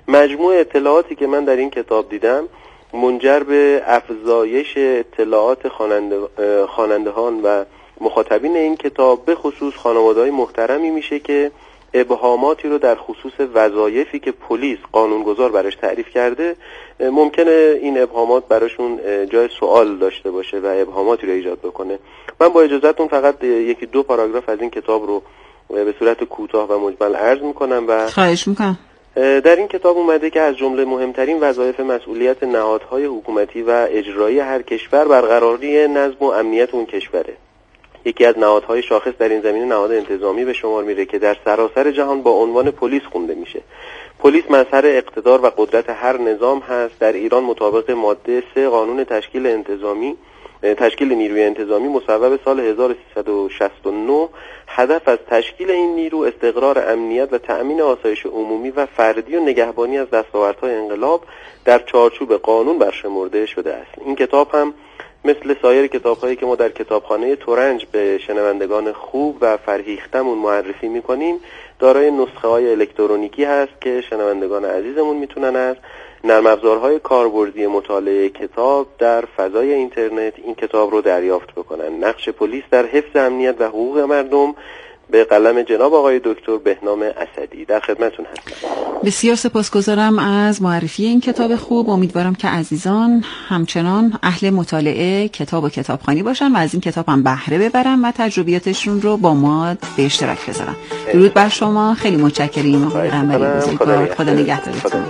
مجموع اطلاعاتی که من در این کتاب دیدم منجر به افزایش اطلاعات خوانندهان و مخاطبین این کتاب به خصوص خانواده‌های محترمی میشه که ابهاماتی رو در خصوص وظایفی که پلیس قانونگذار براش تعریف کرده ممکنه این ابهامات براشون جای سوال داشته باشه و ابهاماتی رو ایجاد بکنه. من با اجازهتون فقط یکی دو پاراگراف از این کتاب رو به صورت کوتاه و مجمل عرض میکنم و خواهش میکنم. در این کتاب اومده که از جمله مهمترین وظایف مسئولیت نهادهای حکومتی و اجرایی هر کشور برقراری نظم و امنیت اون کشوره. یکی از نهادهای شاخص در این زمینه نهاد انتظامی به شمار میره که در سراسر جهان با عنوان پلیس خونده میشه. پلیس مظهر اقتدار و قدرت هر نظام هست. در ایران مطابق ماده 3 قانون تشکیل نیروی انتظامی مصوب سال 1369 هدف از تشکیل این نیرو استقرار امنیت و تأمین آسایش عمومی و فردی و نگهبانی از دستاوردهای انقلاب در چارچوب قانون برشمرده شده است. این کتاب هم مثل سایر کتاب‌هایی که ما در کتابخانه ترنج به شنوندگان خوب و فرهیختمون معرفی می‌کنیم دارای نسخه‌های الکترونیکی هست که شنوندگان عزیزمون میتونن از نرم افزارهای کاربردی مطالعه کتاب در فضای اینترنت این کتاب رو دریافت بکنن. نقش پلیس در حفظ امنیت و حقوق مردم به قلم جناب آقای دکتر بهنام اسدی. در خدمتتون هستم. بسیار سپاسگزارم از معرفی این کتاب خوب. امیدوارم که عزیزان همچنان اهل مطالعه کتاب و کتابخوانی باشن و از این کتاب هم بهره ببرن و تجربیاتشون رو با ما به اشتراک بذارن. درود بر شما. خیلی متشکریم آقای قنبری بزرگوار. خدا نگهدارتون.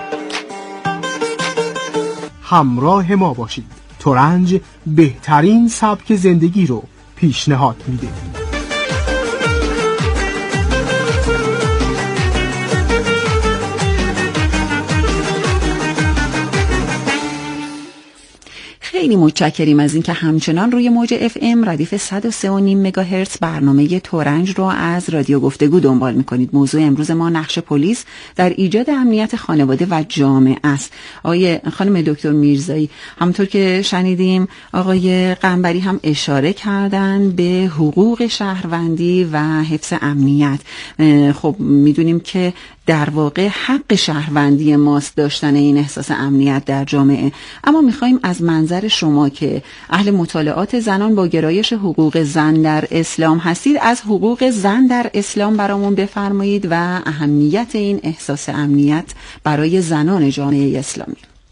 همراه ما باشید. ترنج بهترین سبک زندگی رو پیشنهاد میده. خیلی متشکریم از اینکه همچنان روی موج FM ردیف 103.5 مگاهرتز برنامه ترنج رو از رادیو گفتگو دنبال میکنید. موضوع امروز ما نقش پلیس در ایجاد امنیت خانواده و جامعه است. خانم دکتر میرزایی، همونطور که شنیدیم آقای قنبری هم اشاره کردن به حقوق شهروندی و حفظ امنیت. خب میدونیم که در واقع حق شهروندی ماست داشتن این احساس امنیت در جامعه، اما میخوایم از منظر شما که اهل مطالعات زنان با گرایش حقوق زن در اسلام هستید از حقوق زن در اسلام برامون بفرمایید و اهمیت این احساس امنیت برای زنان جامعه اسلامی.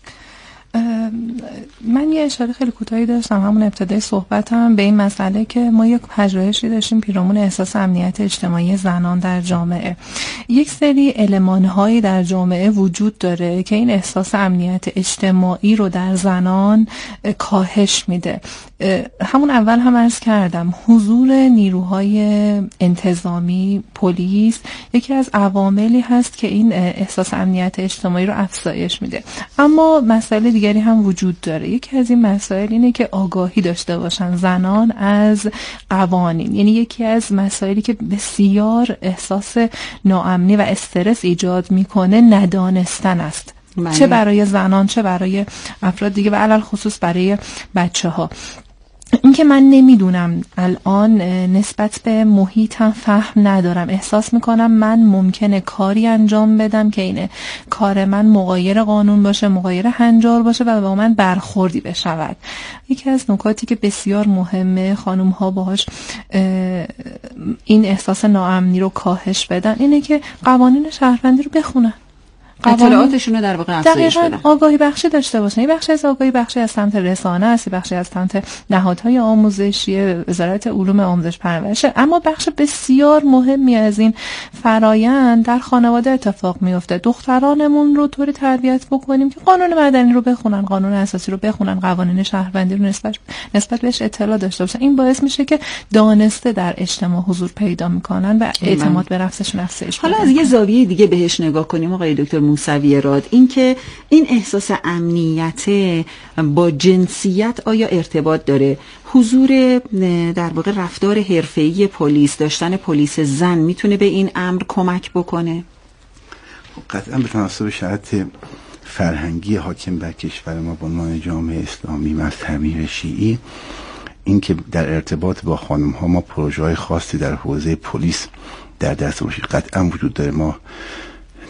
من یه اشاره خیلی کوتاهی داشتم همون ابتدای صحبتم به این مسئله که ما یک پژوهشی داشتیم پیرامون احساس امنیت اجتماعی زنان در جامعه. یک سری المان‌هایی در جامعه وجود داره که این احساس امنیت اجتماعی رو در زنان کاهش میده. همون اول هم عرض کردم حضور نیروهای انتظامی، پلیس یکی از عواملی هست که این احساس امنیت اجتماعی رو افزایش میده. اما مسئله دیگری هم وجود داره. یکی از این مسائل اینه که آگاهی داشته باشن زنان از قوانین. یعنی یکی از مسائلی که بسیار احساس ناامنی و استرس ایجاد میکنه ندانستن است. چه برای زنان چه برای افراد دیگه و علل خصوص برای بچه‌ها. این که من نمیدونم الان نسبت به محیطم فهم ندارم، احساس میکنم من ممکنه کاری انجام بدم که اینه کار من مغایر قانون باشه، مغایر هنجار باشه و با من برخوردی بشود. یکی از نکاتی که بسیار مهمه خانم ها باهاش این احساس ناامنی رو کاهش بدن اینه که قوانین شهروندی رو بخونن، اطلاعاتشون رو در واقع افزایش بدن، آگاهی بخشی داشته باشن. این بخشی از آگاهی بخشی از سمت رسانه است، بخشی از سمت نهادهای آموزشی، وزارت علوم آموزش پرورش، اما بخش بسیار مهمی از این فرایند در خانواده اتفاق میفته. دخترانمون رو طوری تربیت بکنیم که قانون مدنی رو بخونن، قانون اساسی رو بخونن، قوانین شهروندی رو نسبت بهش اطلاع داشته باشن. این باعث میشه که دانسته در اجتماع حضور پیدا میکنن و اعتماد به نفسشون افزایش پیدا. حالا از یه زاویه دیگه بهش نگاه کنیم آقای دکتر موسوی راد، این که این احساس امنیت با جنسیت آیا ارتباط داره؟ حضور در واقع رفتار حرفه‌ای پلیس، داشتن پلیس زن میتونه به این امر کمک بکنه؟ قطعا به تناسب شرایط فرهنگی حاکم بر کشور ما به عنوان جامعه اسلامی مذهبی و شیعی، این که در ارتباط با خانم ها ما پروژه‌های خاصی در حوزه پلیس در دست باشیم قطعا وجود داره. ما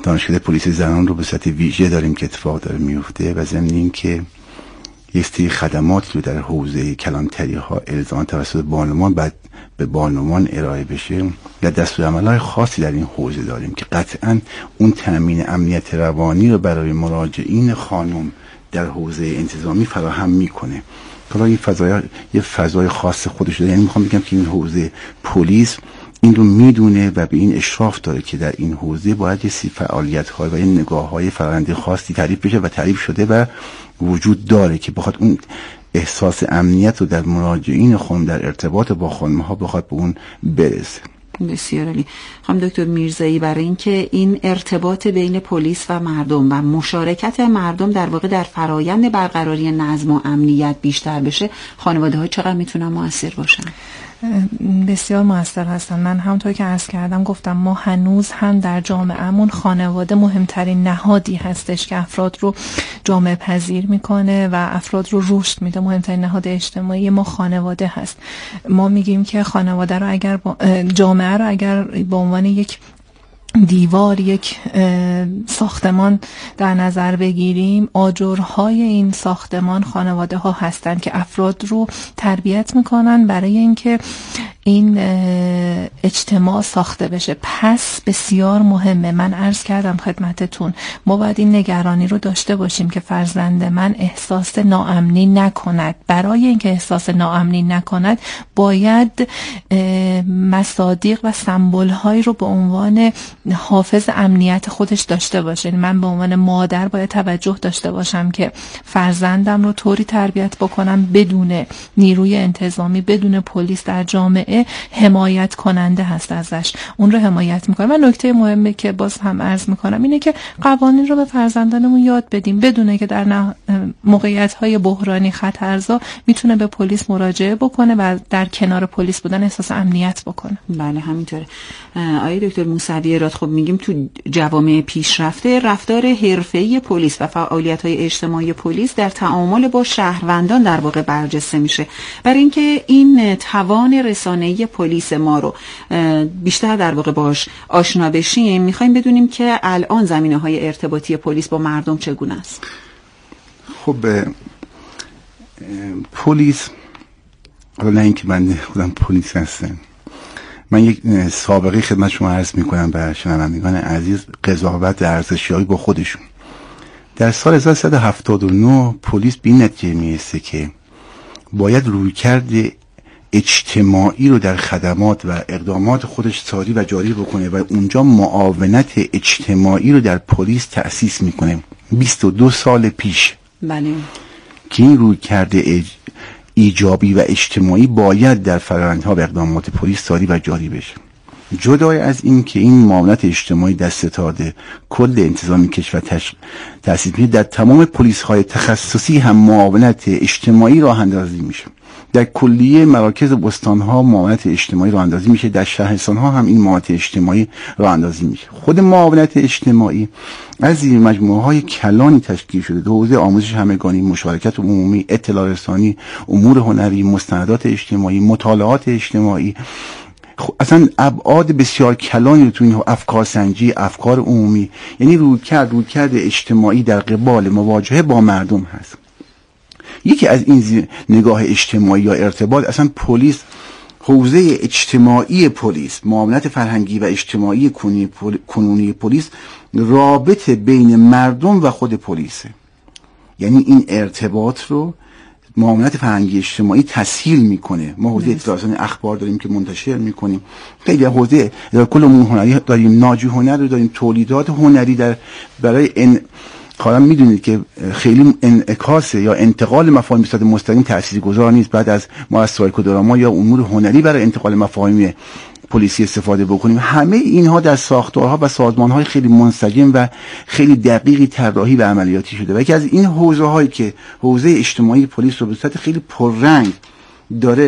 دانشکده پلیس زنان رو به صورت ویژه داریم که اتفاق داره میفته و ضمن این که یک سری خدماتی رو در حوزه کلانتری ها الزاما توسط بانوان بعد به بانوان ارائه بشه و دستورالعمل‌های خاصی در این حوزه داریم که قطعاً اون تامین امنیت روانی رو برای مراجعین خانم در حوزه انتظامی فراهم میکنه. حالا این یه فضای خاص خودش داره، یعنی میخوام بگم که این حوزه پلیس این رو میدونه و به این اشراف داره که در این حوزه باید یه سری فعالیت‌ها و یه نگاه‌های فرآیندی خاصی تعریف بشه و تعریف شده و وجود داره که بخواد اون احساس امنیت رو در مراجعین خانم در ارتباط با خانم‌ها بخواد به اون برسه. بسیار عالی. خانم دکتر میرزایی، برای اینکه این ارتباط بین پلیس و مردم و مشارکت مردم در واقع در فرایند برقراری نظم و امنیت بیشتر بشه، خانواده‌ها چقدر میتونن مؤثر باشن؟ بسیار موثر هستن. من همونطور که عرض کردم گفتم ما هنوز هم در جامعهمون خانواده مهمترین نهادی هستش که افراد رو جامعه پذیر میکنه و افراد رو رشد میده. مهمترین نهاد اجتماعی ما خانواده هست. ما میگیم که خانواده رو اگر جامعه رو اگر به عنوان یک دیوار، یک ساختمان در نظر بگیریم، آجرهای این ساختمان خانواده ها هستند که افراد رو تربیت میکنن برای اینکه این اجتماع ساخته بشه. پس بسیار مهمه، من عرض کردم خدمتتون، ما باید این نگرانی رو داشته باشیم که فرزند من احساس ناامنی نکند. برای اینکه احساس ناامنی نکند باید مصادیق و سمبل هایی رو به عنوان حافظ امنیت خودش داشته باشه. من به عنوان مادر باید توجه داشته باشم که فرزندم رو طوری تربیت بکنم بدون نیروی انتظامی، بدون پلیس در جامعه حمایت کننده هست ازش، اون رو حمایت میکنه. و نکته مهمه که باز هم عرض میکنم اینه که قوانین رو به فرزندانمون یاد بدیم، بدونه که در موقعیت‌های بحرانی خطرزا میتونه به پلیس مراجعه بکنه و در کنار پلیس بودن احساس امنیت بکنه. بله همینطوره. آقای دکتر موسوی راد، خب میگیم تو جوامع پیشرفته رفتار حرفه‌ای پلیس و فعالیت‌های اجتماعی پلیس در تعامل با شهروندان در واقع برجسته میشه. برای اینکه این توان رسانه‌ای پلیس ما رو بیشتر در واقع باش آشنا بشیم، میخوایم بدونیم که الان زمینه‌های ارتباطی پلیس با مردم چگونه است. خب پلیس، حالا نه اینکه من خودم پلیس هستم، من یک سابقه خدمت شما عرض میکنم به شنوندگان عزیز، قضاوت ارزشیابی با خودشون. در سال 1379 پلیس به این نتیجه میرسه که باید رویکرد اجتماعی رو در خدمات و اقدامات خودش ساری و جاری بکنه و اونجا معاونت اجتماعی رو در پلیس تأسیس میکنه 22 سال پیش. بله. که این رویکرد ایجابی و اجتماعی باید در فرآیندها و اقدامات پلیس ساری و جاری بشه. جدای از این که این معاونت اجتماعی در ستاد کل انتظامی کشور تأسیس میشه، در تمام پلیس های تخصصی هم معاونت اجتماعی راه اندازی میشه. در کلیه مراکز استان ها معاونت اجتماعی راه اندازی میشه، در شهرستان ها هم این معاونت اجتماعی راه اندازی میشه. خود معاونت اجتماعی از زیر مجموعه های کلانی تشکیل شده: در حوزه آموزش همگانی، مشارکت عمومی، اطلاع رسانی، امور هنری، مستندات اجتماعی، مطالعات اجتماعی. اصلا ابعاد بسیار کلانی رو تو این افکار سنجی، افکار عمومی، یعنی رویکرد اجتماعی در قبال مواجهه با مردم هست. یکی از این نگاه اجتماعی یا ارتباط، اصلا پلیس، حوزه اجتماعی پلیس، معاونت فرهنگی و اجتماعی کنونی پلیس، رابطه بین مردم و خود پلیسه. یعنی این ارتباط رو معاونت فرهنگی اجتماعی تسهیل میکنه. ما حوزه اطلاع رسانی اخبار داریم که منتشر میکنیم، خیلی حوزه کل امور هنری داریم، ناجی هنر رو داریم، تولیدات هنری برای حالا میدونید که خیلی انعکاس یا انتقال مفاهیم به صورت مستقیم تاثیرگذار نیست. بعد از ما از سایکودراما یا امور هنری برای انتقال مفاهیم پلیسی استفاده بکنیم. همه اینها در ساختارها و سازمانهای خیلی منسجم و خیلی دقیقی طراحی و عملیاتی شده و یکی از این حوزه هایی که حوزه اجتماعی پلیس رو به صورت خیلی پررنگ داره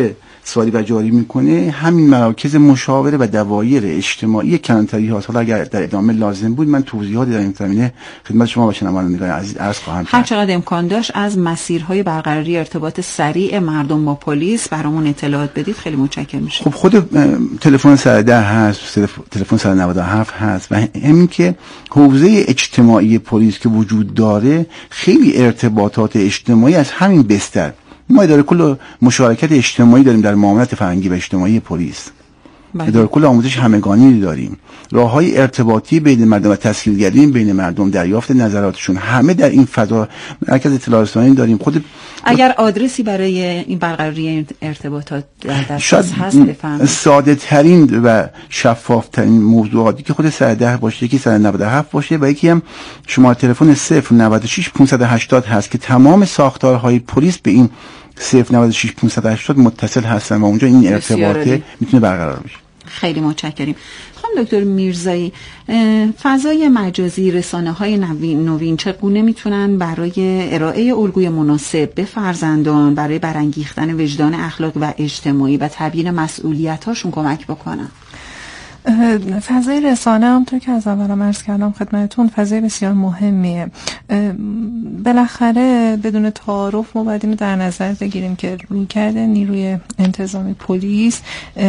ساری و جاری میکنه همین مراکز مشاوره و دوایر اجتماعی کلانتری هاست. حالا اگر در ادامه لازم بود من توضیحاتی در این زمینه خدمت شما و شنوندگان عزیز عرض خواهم کرد. هر چقدر امکان داشت از مسیرهای برقراری ارتباط سریع مردم با پلیس برامون اطلاعات بدید، خیلی متشکرم میشم. خب خود تلفن 110 هست، تلفن 197 هست و همین که حوزه اجتماعی پلیس که وجود داره خیلی ارتباطات اجتماعی از همین بستر. ما اداره کل مشارکت اجتماعی داریم در معاملات فرهنگی و اجتماعی پلیس. اداره کل آموزش همگانی داریم، راههای ارتباطی بین مردم و تسهیلگری بین مردم، دریافت نظراتشون، همه در این فضا. مرکز اطلاع رسانی داریم. اگر آدرسی برای این برقراری ارتباطات در دسترس هست بفهمید. ساده ترین و شفاف ترین موضوعاتی که خود 110 باشه، یکی 197 باشه و یکی هم شماره تلفن 096 580 هست که تمام ساختارهای پلیس به این 096 580 متصل هستن و اونجا این ارتباطه میتونه برقرار بشه. خیلی متشکریم. خانم دکتر میرزایی، فضای مجازی، رسانه‌های نوین چگونه میتونن برای ارائه الگوی مناسب به فرزندان برای برانگیختن وجدان اخلاق و اجتماعی و تبیین مسئولیت‌هاشون کمک بکنن؟ فضای رسانه همونطور که از اول عرض کردم خدمتتون فضای بسیار مهمیه. بالاخره بدون تعارف ما باید اینو در نظر بگیریم که رویکرد نیروی انتظامی پلیس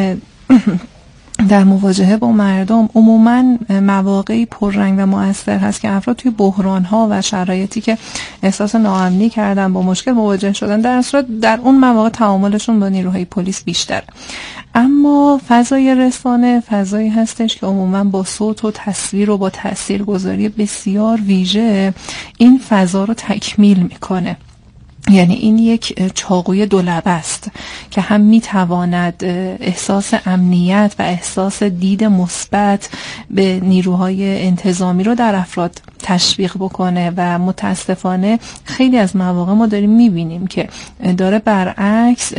در مواجهه با مردم عموماً مواقعی پررنگ و مؤثر هست که افراد توی بحران‌ها و شرایطی که احساس ناامنی کردن، با مشکل مواجه شدن، در صورت در اون مواقع تعاملشون با نیروهای پلیس بیشتر. اما فضای رسانه فضایی هستش که عموماً با صوت و تصویر و با تاثیرگذاری بسیار ویژه این فضا رو تکمیل میکنه. یعنی این یک چاقوی دولبه است که هم میتواند احساس امنیت و احساس دید مثبت به نیروهای انتظامی رو در افراد تشویق بکنه و متاسفانه خیلی از مواقع ما داریم میبینیم که داره برعکس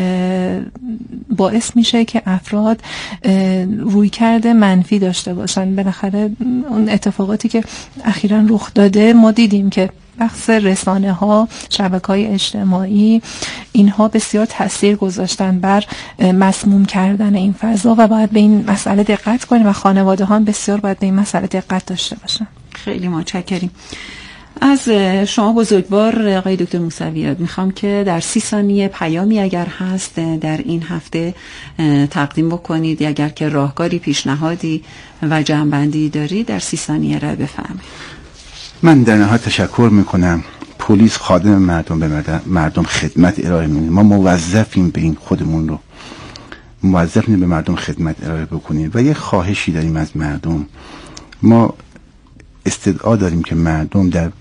باعث میشه که افراد رویکرد منفی داشته باشن. بالاخره اون اتفاقاتی که اخیراً رخ داده ما دیدیم که بخص رسانه ها، شبکه های اجتماعی، اینها بسیار تاثیر گذاشتن بر مسموم کردن این فضا و باید به این مسئله دقت کنیم و خانواده ها هم بسیار باید به این مسئله دقت داشته باشن. خیلی متشکریم از شما بزرگوار آقای دکتر موسوی. میخوام که در 30 ثانیه پیامی اگر هست در این هفته تقدیم بکنید، اگر که راهکاری، پیشنهادی و جمع‌بندی دارید در 30 ثانیه را بفرمایید. من در نهایت تشکر میکنم. پلیس خادم مردم، به مردم خدمت ارائه میکنه. ما موظفیم به این، خودمون رو موظفیم به مردم خدمت ارائه بکنیم و یه خواهشی داریم از مردم. ما استدعا داریم که مردم در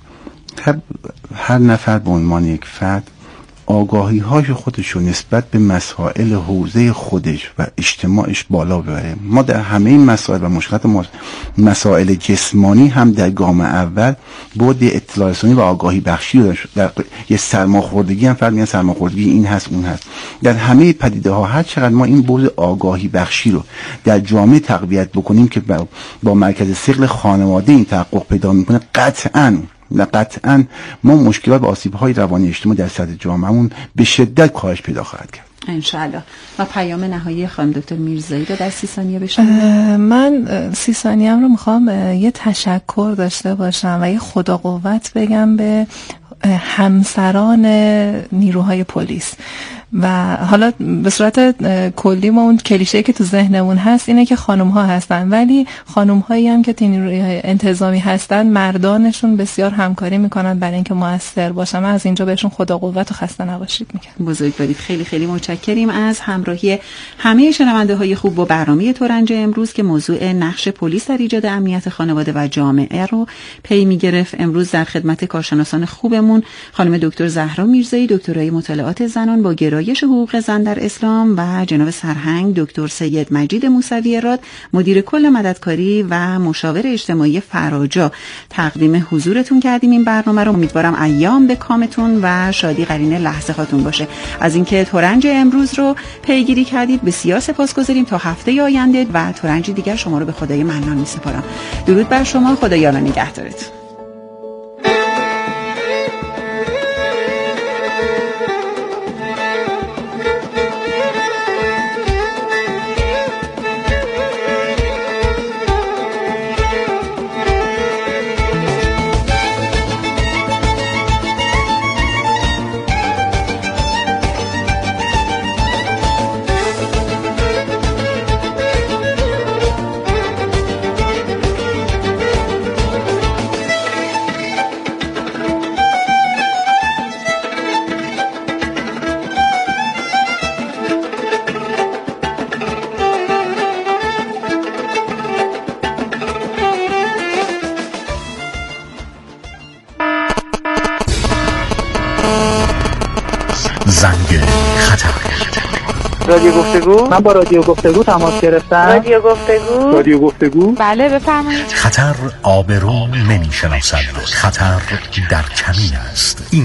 هر نفر به عنوان یک فرد آگاهی های خودشو نسبت به مسائل حوزه خودش و اجتماعش بالا ببره. ما در همه این مسائل و مشکلات مسائل جسمانی هم در گام اول بعد اطلاع رسانی و آگاهی بخشی رو در یه سرماخوردگی هم فرد میگن سرماخوردگی این هست اون هست. در همه پدیده ها هر چقدر ما این بعد آگاهی بخشی رو در جامعه تقویت بکنیم که با مرکز ثقل خانواده این تحقق پیدا میکنه، قطعاً ما مشکلات و آسیب‌های روانی اجتماعی در سطح جامعهمون به شدت کاهش پیدا خواهد کرد انشالله. و پیام نهایی خانم دکتر میرزایی رو در 30 ثانیه بشم. من 30 ثانیه رو میخوام یه تشکر داشته باشم و یه خدا قوت بگم به همسران نیروهای پلیس. و حالا به صورت کلی ما اون کلیشه‌ای که تو ذهنمون هست اینه که خانم ها هستن، ولی خانم هایی هم که نیروی انتظامی هستن مردانشون بسیار همکاری میکنن برای اینکه موثر باشن. من از اینجا بهشون خدا قوت و خسته نباشید میگم. بزرگوارید. خیلی خیلی متشکریم از همراهی همه شنونده های خوب با برنامه ترنج امروز که موضوع نقش پلیس در ایجاد امنیت خانواده و جامعه رو پی میگرفت. امروز در خدمت کارشناسان خوبمون خانم دکتر زهرا میرزایی، دکترای مطالعات زنان با گرایش حقوق زن در اسلام، و جناب سرهنگ دکتر سید مجید موسوی راد، مدیر کل مددکاری و مشاور اجتماعی فراجا، تقدیم حضورتون کردیم این برنامه رو. امیدوارم ایام به کامتون و شادی قرین لحظه هاتون باشه. از اینکه ترنج امروز رو پیگیری کردید بسیار سپاسگزاریم. تا هفته آینده و ترنج دیگر شما رو به خدای منان میسپارم. درود بر شما. خدا یار و نگهدارتون. زنگ خطر. رادیو گفتگو؟ من با رادیو گفتگو تماس گرفتم. رادیو گفتگو؟ رادیو گفتگو؟ بله بفرمایید. خطر آبرو نمیشناسد، خطر در کمین است. این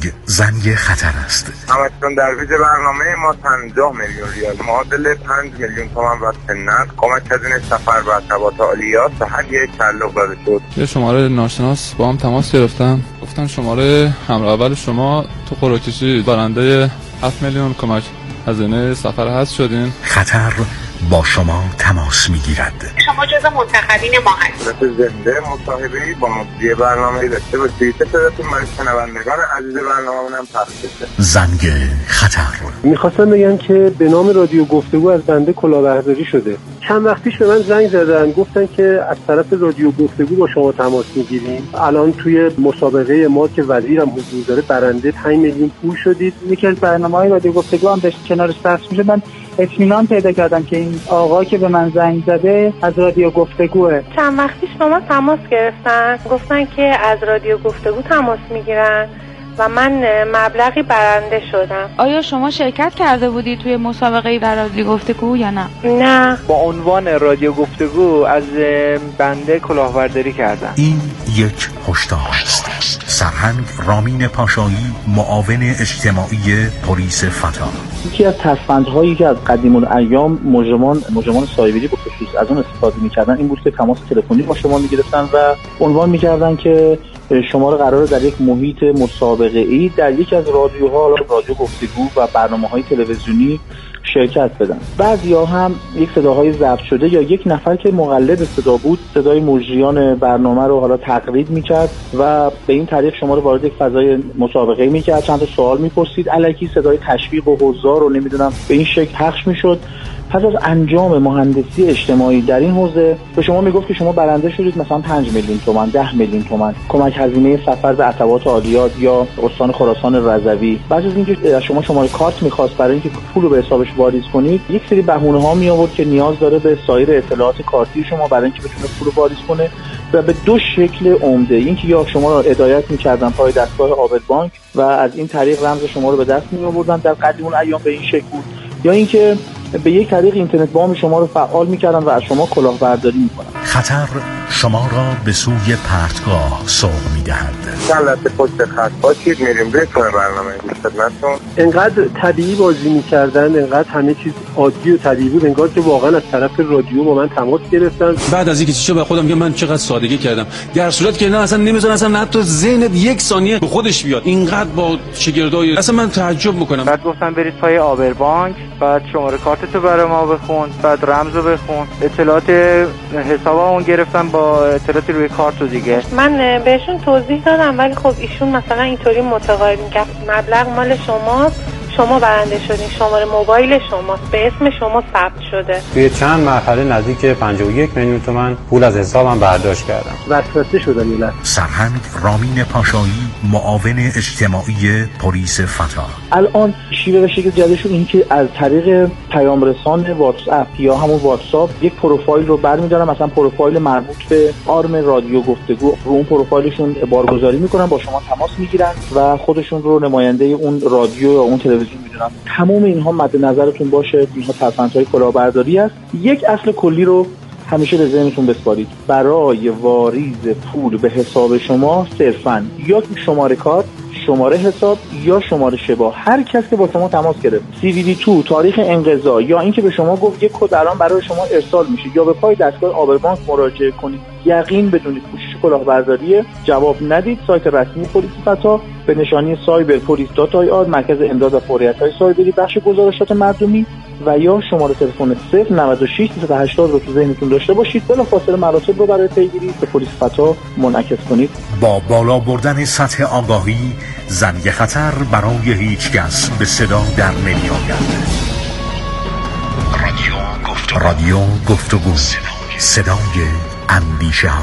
زنگ خطر است. همچون در ویژه برنامه ما 50 میلیون ریال معادل 5 میلیون تومان و سنت کمک هزینه سفر و ارتباط عالیات به هر یک تعلق داده شد. یه شماره ناشناس با هم تماس گرفتم، گفتن شماره همراه اول شما تو قرعه‌کشی برنده 7 میلیون کمک هزینه سفر هست شدین. خطر با شما تماس میگیرد. شما جزو منتخبین ما هستید. زنده مصاحبه‌ای با مجری برنامه‌ای داشته باشید. صداتون برای شنوندگان عزیز برنامه‌مون هم پخش بشه. زنگ خطر. میخواستم بگم که به نام رادیو گفتگو از بنده کلاهبرداری شده. چند وقت پیش به من زنگ زدن، گفتن که از طرف رادیو گفتگو با شما تماس میگیریم. الان توی مسابقه ما که وزیرم حضور داره برنده 5 میلیون پول شدید. یکی از برنامه‌های رادیو گفتگو هم داشت کنارش پخش میشه. من اطمینان پیدا کردم که این آقا که به من زنگ زده از رادیو گفتگوه. چند وقت پیش با ما تماس گرفتن، گفتن که از رادیو گفتگو تماس میگیرن و من مبلغی برنده شدم. آیا شما شرکت کرده بودی توی مسابقه در رادیو گفتگو یا نه؟ نه. با عنوان رادیو گفتگو از بنده کلاهبرداری کردن. این یک هشدار است. سرهنگ رامین پاشایی، معاون اجتماعی پلیس فتا. یکی از تصفندهایی که از قدیم الایام مجرمان سایبری به خصوص از اون استفاده می‌کردن این بود که تماس تلفنی با شما می‌گرفتن و عنوان می‌کردن که شما رو قراره در یک محیط مسابقه‌ای در یک از رادیوها، رادیو گفتگو و برنامه‌های تلویزیونی شرکت بدن. بعضیا هم یک صداهای ضبط شده یا یک نفر که مقلد صدا بود صدای مجریان برنامه رو حالا تقلید میکرد و به این طریق شما رو وارد یک فضای مسابقه میکرد، چند تا سوال میپرسید، الکی صدای تشویق و حضار رو نمیدونم به این شکل پخش میشد. پس از انجام مهندسی اجتماعی در این حوزه به شما میگفت که شما برنده شدید مثلا 5 میلیون تومان، 10 میلیون تومان کمک هزینه سفر به ارتباط عالیات یا استان خراسان رضوی. بعد از اینکه شما شماره کارت میخواست برای اینکه پول رو به حسابش واریز کنید، یک سری بهونه ها می آورد که نیاز داره به سایر اطلاعات کارتی شما برای اینکه بتونه پول رو واریز کنه و به دو شکل عمده. اینکه یا شما رو هدایت می‌کردن پای دستگاه آبد بانک و از این طریق رمز شما رو به دست می‌آوردن، در قدیم اون ایام به این شکل بود، یا اینکه به یک طریق اینترنت بانک شما رو فعال می‌کردن و از شما کلاهبرداری می‌کنن. خطر شما را به سوی پرتگاه سوق می‌دهد. چند لحظه پشت خط باشید، میریم به برنامه خدمتتون. انقدر طبیعی بازی می‌کردن، انقدر همه چیز عادی و طبیعی بود، انگار که واقعا از طرف رادیو با من تماس گرفتن. بعد از اینکه چیزا به خودم میگم من چقدر سادگی کردم، در صورتی که نه اصلا نمی‌ذارن اصلا حتی ذهنت یک ثانیه به خودش بیاد. اینقدر با شگردای اصلا من تعجب می‌کنم. بعد گفتن برید پای آبر بانک، بعد شماره کارتتو برای ما بخون، بعد رمزو بخون، اطلاعات حسابمون گرفتن با اطلاعاتی روی کارت و دیگه. من بهشون توضیح دادم ولی خب ایشون مثلا اینطوری متقاعد می‌کرد مبلغ مال شماست، شما برنده شدین، شماره موبایل شماست، به اسم شما ثبت شده. توی چند مرحله نزدیک 51 میلیون تومان پول از حسابم برداشت کردم. وسوسه شدن اینا. سرهنگ رامین پاشایی، معاون اجتماعی پلیس فتا. الان شیوه و شکل جدیدشون این که از طریق پیام رسان واتس اپ یا همون واتساپ یک پروفایل رو برمی‌دارن، مثلا پروفایل مربوط به آرم رادیو گفتگو، رو اون پروفایلشون بارگذاری میکنن، با شما تماس میگیرن و خودشون رو نماینده اون رادیو یا اون تلویزیون میدونن. تمام اینها مد نظرتون باشه، اینها تفاوت‌های کلاهبرداری است. یک اصل کلی رو همیشه به ذهنتون بسپارید. برای واریز پول به حساب شما صرفاً یا شماره کارت، شماره حساب یا شماره شبا، هر کس که با شما تماس گرفت، CVV2 تاریخ انقضا یا اینکه به شما گفت یک کد الان برای شما ارسال میشه یا به پای دستگاه آبربانک مراجعه کنید، یقین بدونید کوشش کلاهبرداری، جواب ندید. سایت رسمی پلیس فتا به نشانی cyberpolice.ir، مرکز امداد و فوریت‌های سایبری، بخش گزارشات مردمی و یا شماره تلفن 096 380 رو تو ذهنتون داشته باشید. بلافاصله مراتب رو برای پیگیری به پلیس فتا منعکس کنید. با بالا بردن سطح آگاهی، زنگ خطر برای هیچ کس به صدا در نمی‌آید. رادیو گفتگو، صدای اندیشه ها.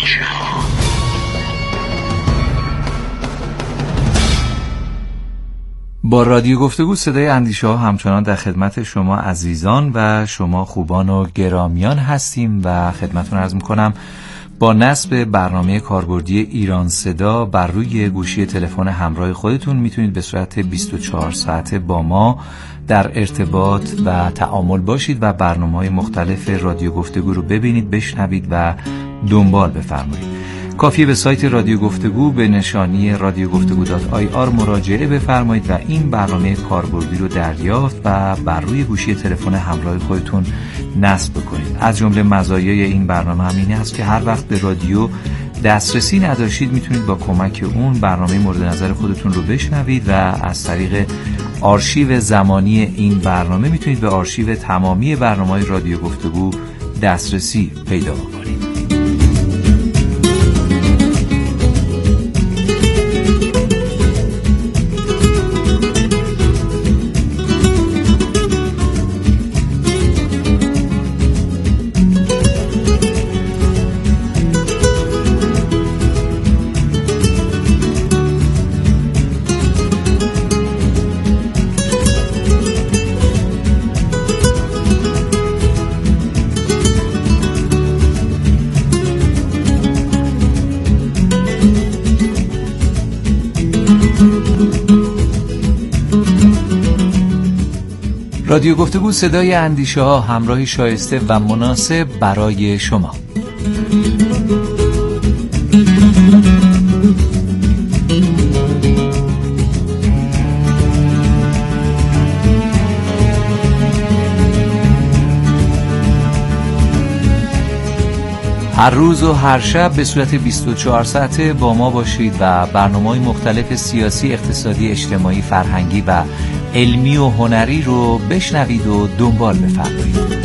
با رادیو گفتگو صدای اندیشه ها همچنان در خدمت شما عزیزان و شما خوبان و گرامیان هستیم و خدمتتون عرض میکنم با نصب برنامه کاربردی ایران صدا بر روی گوشی تلفن همراه خودتون میتونید به صورت 24 ساعته با ما در ارتباط و تعامل باشید و برنامه‌های مختلف رادیو گفتگو رو ببینید، بشنوید و دنبال بفرمایید. کافیه به سایت رادیو گفتگو به نشانی radiogoftegu.ir مراجعه بفرمایید و این برنامه کاربردی رو دریافت و بر روی گوشی تلفن همراه خودتون نصب بکنید. از جمله مزایای این برنامه هم این است که هر وقت به رادیو دسترسی نداشتید میتونید با کمک اون برنامه مورد نظر خودتون رو بشنوید و از طریق آرشیو زمانی این برنامه میتونید به آرشیو تمامی برنامه‌های رادیو گفتگو دسترسی پیدا بکنید. رادیو گفتگو صدای اندیشه ها، همراهی شایسته و مناسب برای شما. هر روز و هر شب به صورت 24 ساعته با ما باشید و برنامه‌های مختلف سیاسی، اقتصادی، اجتماعی، فرهنگی و علمی و هنری رو بشنوید و دنبال بفرمایید.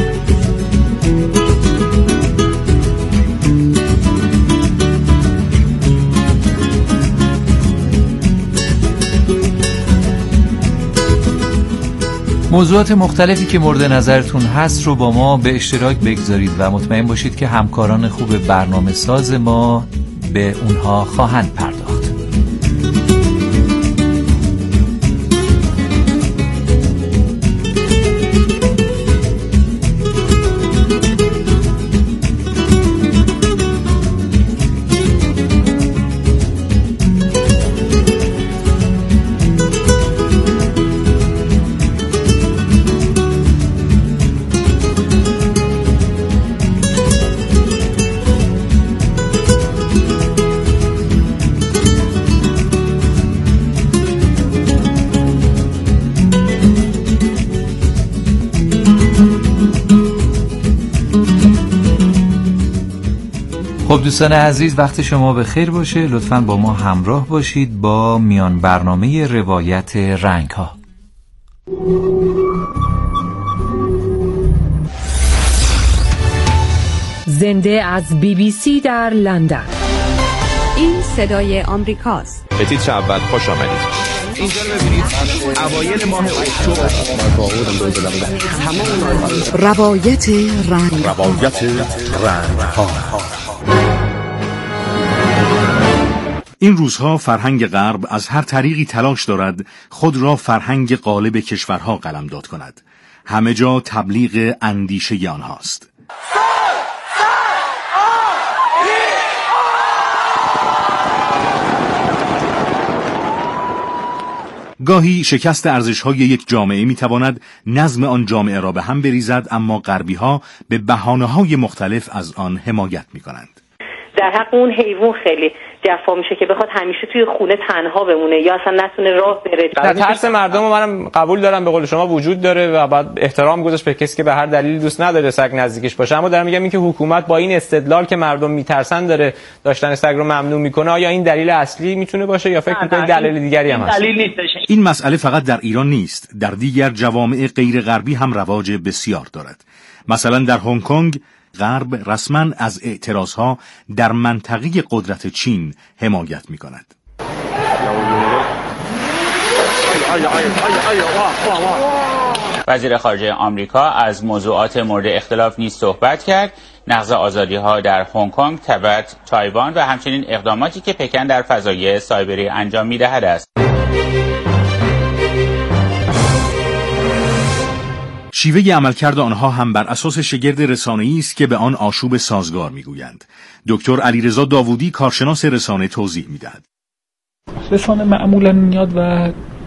موضوعات مختلفی که مورد نظرتون هست رو با ما به اشتراک بگذارید و مطمئن باشید که همکاران خوب برنامه ساز ما به اونها خواهند پرداخت. خب دوستان عزیز، وقت شما به خیر باشه. لطفاً با ما همراه باشید با میان برنامه روایت رنگ ها. زنده از BBC در لندن. این صدای آمریکاست. به تیتر اول خوش آمدید. اینجا رو ببینید، اوایل ماه اکتبر روایت رنگ ها. این روزها فرهنگ غرب از هر طریقی تلاش دارد خود را فرهنگ غالب کشورها قلمداد کند. همه جا تبلیغ اندیشه آنهاست. گاهی شکست ارزش‌های یک جامعه می‌تواند نظم آن جامعه را به هم بریزد، اما غربی‌ها به بهانه‌های مختلف از آن حمایت می‌کنند. در حق اون حیوان خیلی جفا میشه که بخواد همیشه توی خونه تنها بمونه یا اصلا نتونه راه بره. در ترس مردم منم قبول دارم، به قول شما وجود داره و باید احترام گذاشت به کسی که به هر دلیلی دوست نداره سگ نزدیکش باشه. اما دارم میگم این که حکومت با این استدلال که مردم میترسن داره داشتن سگ رو ممنوع میکنه، آیا این دلیل اصلی میتونه باشه یا فکر میکنید دلیل دیگری هم هست؟ این مسئله فقط در ایران نیست، در دیگر جوامع غیر غربی هم رواج بسیار دارد. مثلا در هنگ کنگ غرب رسما از اعتراضها در منطقه قدرت چین حمایت می‌کند. وزیر خارجه آمریکا از موضوعات مورد اختلاف نیز صحبت کرد. نقض آزادی‌ها در هنگ کنگ، تبت، تایوان و همچنین اقداماتی که پکن در فضای سایبری انجام می‌دهد است. شیوه عملکرد آنها هم بر اساس شگرد رسانه‌ای است که به آن آشوب سازگار می‌گویند. دکتر علیرضا داوودی کارشناس رسانه توضیح می‌دهد. رسانه معمولاً میاد و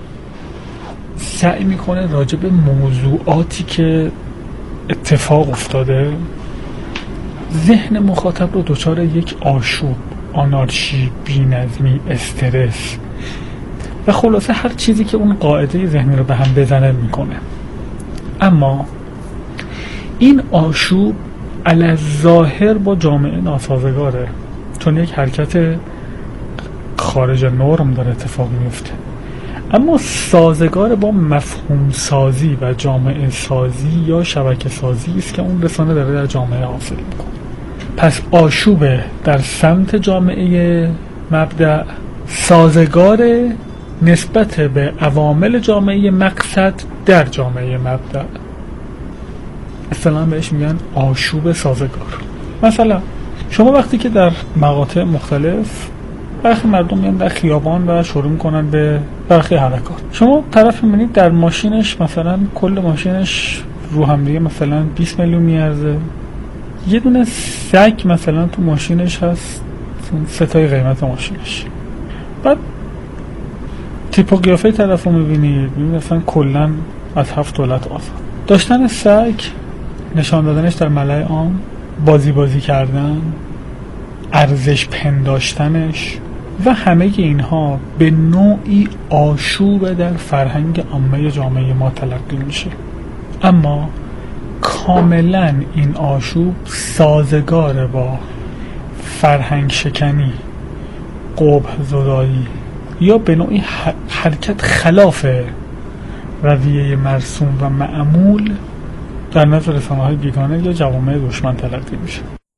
سعی می‌کنه راجع به موضوعاتی که اتفاق افتاده ذهن مخاطب رو دچار یک آشوب، آنارشی، بی‌نظمی، استرس و خلاصه هر چیزی که اون قاعده ذهنی رو به هم بزنه میکنه. اما این آشوب علی‌الظاهر با جامعه ناسازگاره، چون یک حرکت خارج نرم داره اتفاق میفته، اما سازگار با مفهوم سازی و جامعه سازی یا شبکه سازی است که اون رسانه داره در جامعه حاصل میکنه. پس آشوب در سمت جامعه مبدأ سازگار نسبت به عوامل جامعه مقصد در جامعه مبدأ. اصطلاحاً بهش میگن آشوب سازگار. مثلا شما وقتی که در مقاطع مختلف برخی مردم میان در خیابان و شروع میکنن به برخی حرکات، شما طرف میبینید در ماشینش مثلا کل ماشینش رو هم دیگه مثلا 20 میلیون میارزه، یه دونه سگ مثلا تو ماشینش هست 3 تای قیمت ماشینش. بعد تیپ و قیافه طرف رو میبینید مثلا کلا از 7 دولت آزاد. داشتن سگ، نشان دادنش در ملأ عام، بازی کردن، ارزش پنداشتنش و همه اینها به نوعی آشوب در فرهنگ عامه جامعه ما تلقی میشه. اما کاملا این آشوب سازگار با فرهنگ شکنی، قبح زدایی یا به نوعی حرکت خلاف رویه مرسوم و معمول در نظر رسانه‌های بیگانه یا جوامع دشمن تلقی میشه.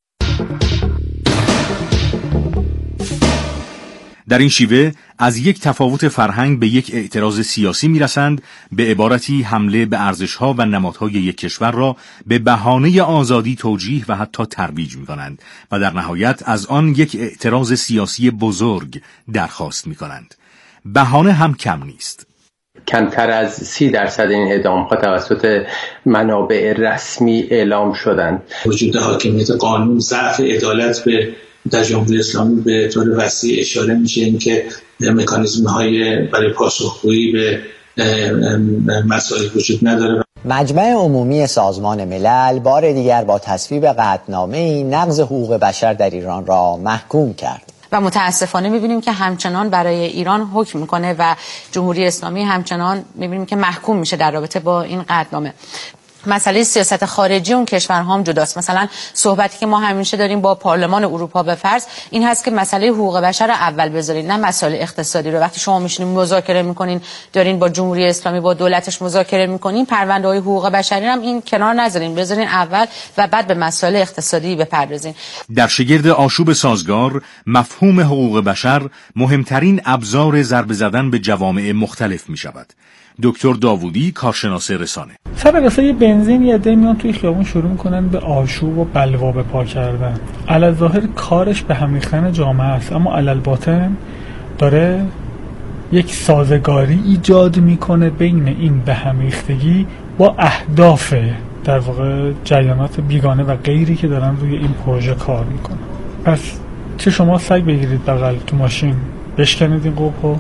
در این شیوه از یک تفاوت فرهنگ به یک اعتراض سیاسی میرسند، به عبارتی حمله به ارزش‌ها و نمادهای یک کشور را به بهانه آزادی توجیه و حتی ترویج می‌کنند و در نهایت از آن یک اعتراض سیاسی بزرگ درخواست می‌کنند. بهانه هم کم نیست. کمتر از 30% این اعدام‌ها توسط منابع رسمی اعلام شدند. وجود حاکمیت قانون، ضعف عدالت در جمهوری اسلامی به طور وسیع اشاره میشه، این که مکانیزم‌های برای پاسخگویی به مسائل وجود نداره. مجمع عمومی سازمان ملل بار دیگر با تصویب قطعنامه‌ای نقض حقوق بشر در ایران را محکوم کرد. و متاسفانه می‌بینیم که همچنان برای ایران حکم می‌کنه و جمهوری اسلامی همچنان می‌بینیم که محکوم میشه در رابطه با این قطعنامه. مسئله سیاست خارجی اون کشورها هم جداست. مثلا صحبتی که ما همیشه داریم با پارلمان اروپا به فرض این هست که مسئله حقوق بشر رو اول بذارین، نه مسائل اقتصادی رو. وقتی شما میشینین مذاکره میکنین، دارین با جمهوری اسلامی با دولتش مذاکره میکنین، پرونده‌های حقوق بشری هم این کنار نذارین، بذارین اول و بعد به مسائل اقتصادی بپردازین. در شگرد آشوب سازگار، مفهوم حقوق بشر مهمترین ابزار ضربه زدن به جوامع مختلف میشود. دکتر داوودی کارشناس رسانه. سر قصه بنزین یه عده میان توی خیابون شروع میکنن به آشوب و بلوا به پا کردن. علی‌الظاهر کارش به هم ریختن جامعه است، اما علی‌الباطن داره یک سازگاری ایجاد میکنه بین این به هم ریختگی با اهداف در واقع جریانات بیگانه و غیری که دارن روی این پروژه کار میکنن. پس چه شما سگ بگیرید بغل تو ماشین بشکنید این قبحو،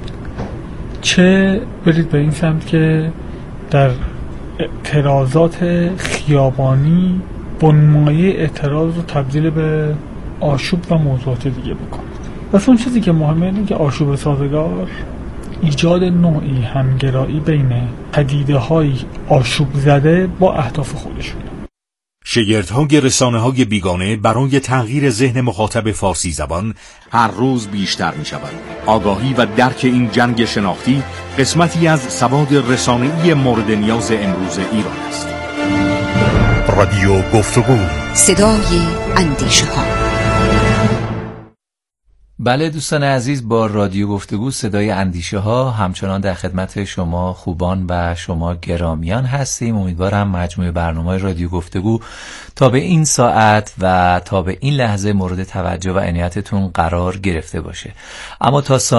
چه برید به این سمت که در اعتراضات خیابانی بنمایه اعتراض رو تبدیل به آشوب و موضوعات دیگه بکنید. پس اون چیزی که مهمه اینه که آشوب سازگار ایجاد نوعی همگرایی بین پدیده‌های آشوب زده با اهداف خودشون. شگردهای رسانه‌های بیگانه برای تغییر ذهن مخاطب فارسی زبان هر روز بیشتر می شود. آگاهی و درک این جنگ شناختی قسمتی از سواد رسانه‌ای مورد نیاز امروز ایران است. رادیو گفتگو، صدای اندیشه‌ها. بله دوستان عزیز، با رادیو گفتگو صدای اندیشه ها همچنان در خدمت شما خوبان و شما گرامیان هستیم. امیدوارم مجموعه برنامه رادیو گفتگو تا به این ساعت و تا به این لحظه مورد توجه و عنایتتون قرار گرفته باشه. اما تا